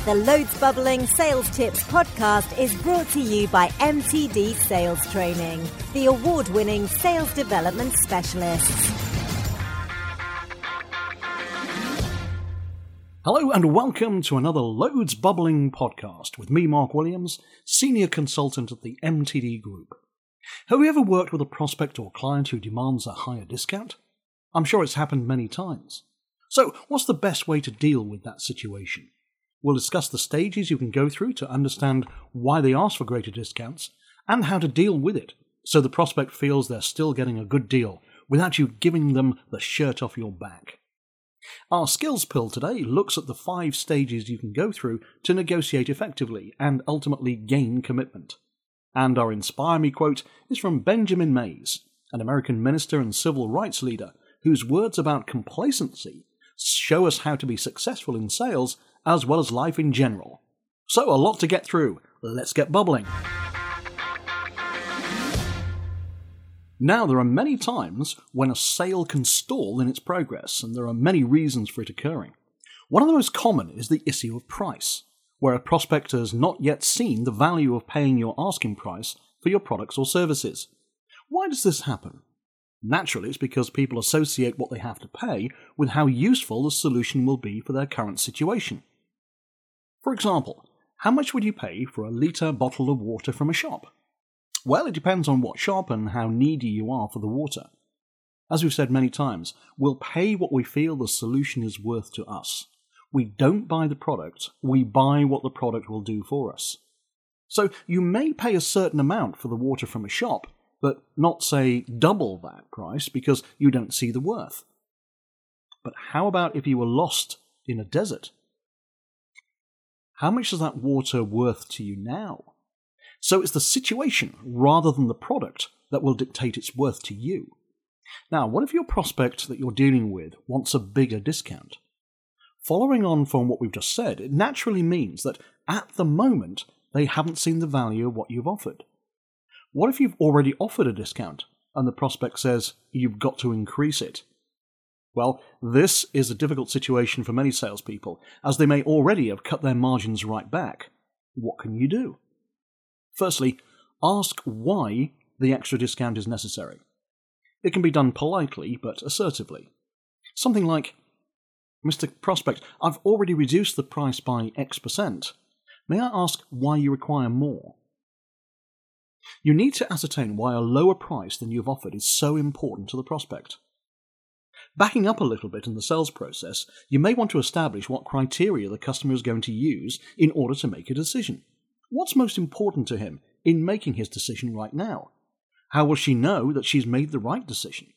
The Loads Bubbling Sales Tips podcast is brought to you by MTD Sales Training, the award-winning sales development specialists. Hello and welcome to another Loads Bubbling podcast with me, Mark Williams, Senior Consultant at the MTD Group. Have you ever worked with a prospect or client who demands a higher discount? I'm sure it's happened many times. So, what's the best way to deal with that situation? We'll discuss the stages you can go through to understand why they ask for greater discounts and how to deal with it so the prospect feels they're still getting a good deal without you giving them the shirt off your back. Our skills pill today looks at the 5 stages you can go through to negotiate effectively and ultimately gain commitment. And our Inspire Me quote is from Benjamin Mays, an American minister and civil rights leader whose words about complacency show us how to be successful in sales as well as life in general. So, a lot to get through. Let's get bubbling. Now, there are many times when a sale can stall in its progress, and there are many reasons for it occurring. One of the most common is the issue of price, where a prospect has not yet seen the value of paying your asking price for your products or services. Why does this happen? Naturally, it's because people associate what they have to pay with how useful the solution will be for their current situation. For example, how much would you pay for a litre bottle of water from a shop? Well, it depends on what shop and how needy you are for the water. As we've said many times, we'll pay what we feel the solution is worth to us. We don't buy the product, we buy what the product will do for us. So you may pay a certain amount for the water from a shop, but not, say, double that price because you don't see the worth. But how about if you were lost in a desert? How much is that water worth to you now? So it's the situation rather than the product that will dictate its worth to you. Now, what if your prospect that you're dealing with wants a bigger discount? Following on from what we've just said, it naturally means that at the moment they haven't seen the value of what you've offered. What if you've already offered a discount and the prospect says you've got to increase it? Well, this is a difficult situation for many salespeople, as they may already have cut their margins right back. What can you do? Firstly, ask why the extra discount is necessary. It can be done politely but assertively. Something like, Mr. Prospect, I've already reduced the price by X%. May I ask why you require more? You need to ascertain why a lower price than you've offered is so important to the prospect. Backing up a little bit in the sales process, you may want to establish what criteria the customer is going to use in order to make a decision. What's most important to him in making his decision right now? How will she know that she's made the right decision?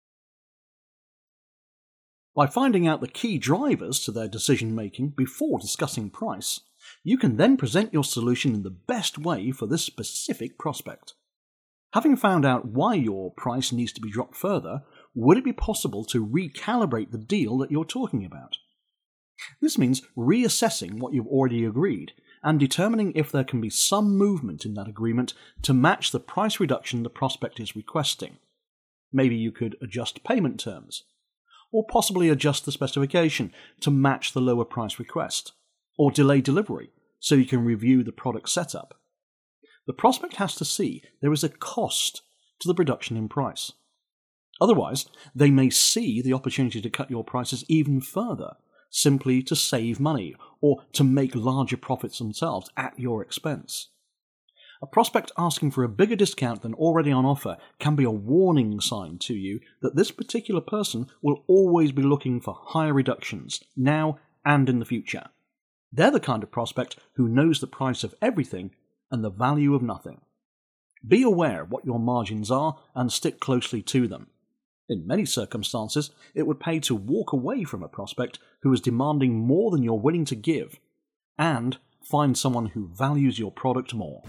By finding out the key drivers to their decision-making before discussing price, you can then present your solution in the best way for this specific prospect. Having found out why your price needs to be dropped further, would it be possible to recalibrate the deal that you're talking about? This means reassessing what you've already agreed and determining if there can be some movement in that agreement to match the price reduction the prospect is requesting. Maybe you could adjust payment terms, or possibly adjust the specification to match the lower price request, or delay delivery so you can review the product setup. The prospect has to see there is a cost to the reduction in price. Otherwise, they may see the opportunity to cut your prices even further, simply to save money or to make larger profits themselves at your expense. A prospect asking for a bigger discount than already on offer can be a warning sign to you that this particular person will always be looking for higher reductions, now and in the future. They're the kind of prospect who knows the price of everything and the value of nothing. Be aware of what your margins are and stick closely to them. In many circumstances, it would pay to walk away from a prospect who is demanding more than you're willing to give, and find someone who values your product more.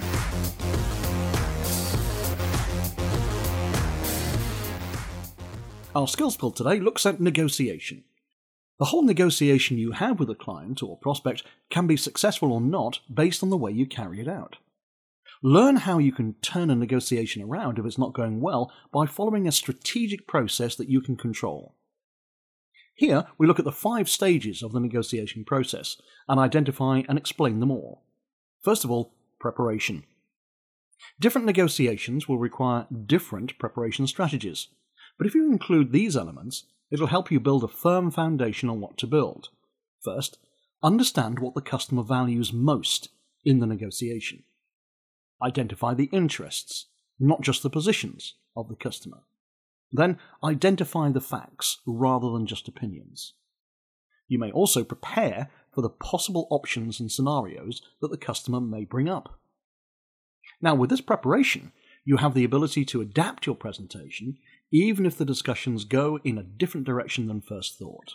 Our skills pill today looks at negotiation. The whole negotiation you have with a client or prospect can be successful or not based on the way you carry it out. Learn how you can turn a negotiation around if it's not going well by following a strategic process that you can control. Here, we look at the 5 stages of the negotiation process and identify and explain them all. First of all, preparation. Different negotiations will require different preparation strategies, but if you include these elements, it'll help you build a firm foundation on what to build. First, understand what the customer values most in the negotiation. Identify the interests, not just the positions, of the customer. Then, identify the facts rather than just opinions. You may also prepare for the possible options and scenarios that the customer may bring up. Now, with this preparation, you have the ability to adapt your presentation even if the discussions go in a different direction than first thought.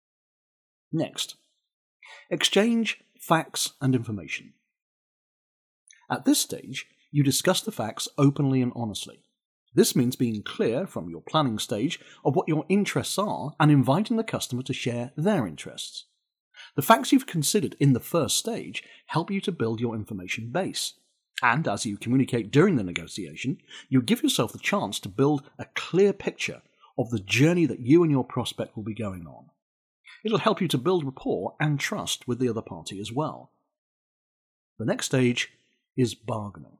Next, exchange facts and information. At this stage, you discuss the facts openly and honestly. This means being clear from your planning stage of what your interests are and inviting the customer to share their interests. The facts you've considered in the first stage help you to build your information base. And as you communicate during the negotiation, you give yourself the chance to build a clear picture of the journey that you and your prospect will be going on. It'll help you to build rapport and trust with the other party as well. The next stage is bargaining.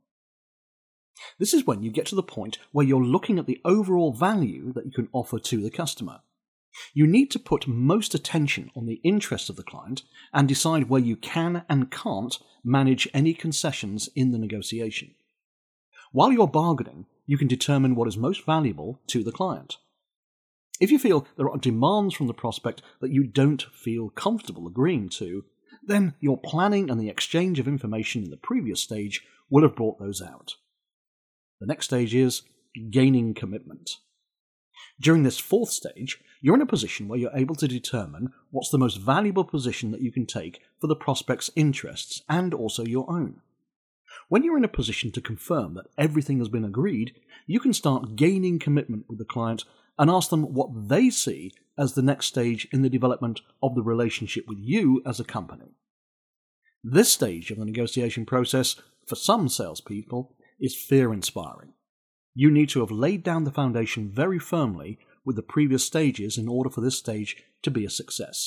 This is when you get to the point where you're looking at the overall value that you can offer to the customer. You need to put most attention on the interests of the client and decide where you can and can't manage any concessions in the negotiation. While you're bargaining, you can determine what is most valuable to the client. If you feel there are demands from the prospect that you don't feel comfortable agreeing to, then your planning and the exchange of information in the previous stage will have brought those out. The next stage is gaining commitment. During this 4th stage, you're in a position where you're able to determine what's the most valuable position that you can take for the prospect's interests and also your own. When you're in a position to confirm that everything has been agreed, you can start gaining commitment with the client and ask them what they see as the next stage in the development of the relationship with you as a company. This stage of the negotiation process, for some salespeople, is fear-inspiring. You need to have laid down the foundation very firmly with the previous stages in order for this stage to be a success.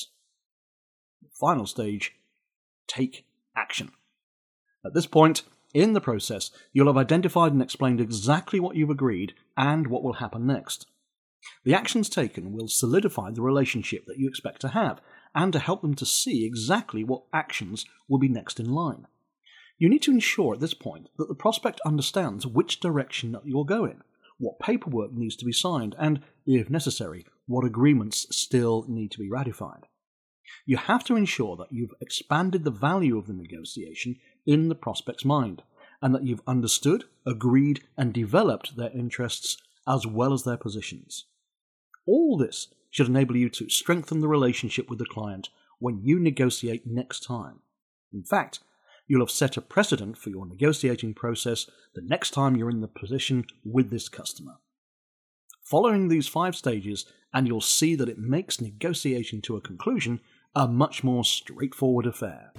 The final stage, take action. At this point in the process, you'll have identified and explained exactly what you've agreed and what will happen next. The actions taken will solidify the relationship that you expect to have and to help them to see exactly what actions will be next in line. You need to ensure at this point that the prospect understands which direction that you're going, what paperwork needs to be signed, and, if necessary, what agreements still need to be ratified. You have to ensure that you've expanded the value of the negotiation in the prospect's mind, and that you've understood, agreed, and developed their interests as well as their positions. All this should enable you to strengthen the relationship with the client when you negotiate next time. In fact, you'll have set a precedent for your negotiating process the next time you're in the position with this customer. Following these 5 stages, and you'll see that it makes negotiation to a conclusion a much more straightforward affair.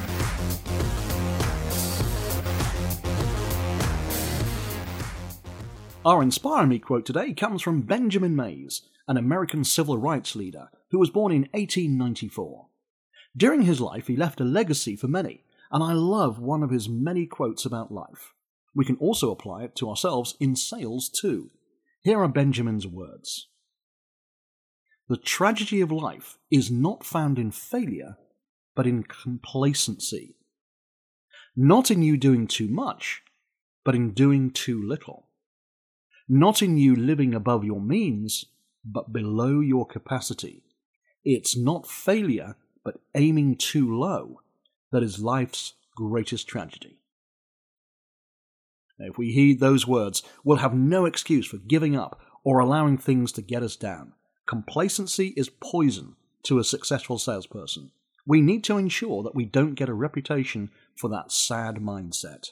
Our Inspire Me quote today comes from Benjamin Mays, an American civil rights leader who was born in 1894. During his life, he left a legacy for many, and I love one of his many quotes about life. We can also apply it to ourselves in sales too. Here are Benjamin's words. The tragedy of life is not found in failure, but in complacency. Not in you doing too much, but in doing too little. Not in you living above your means, but below your capacity. It's not failure, but aiming too low that is life's greatest tragedy. Now, if we heed those words, we'll have no excuse for giving up or allowing things to get us down. Complacency is poison to a successful salesperson. We need to ensure that we don't get a reputation for that sad mindset.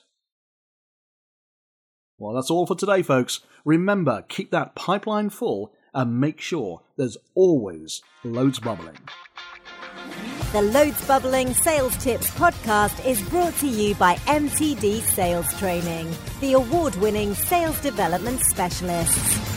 Well, that's all for today, folks. Remember, keep that pipeline full and make sure there's always loads bubbling. The Loads Bubbling Sales Tips podcast is brought to you by MTD Sales Training, the award-winning sales development specialists.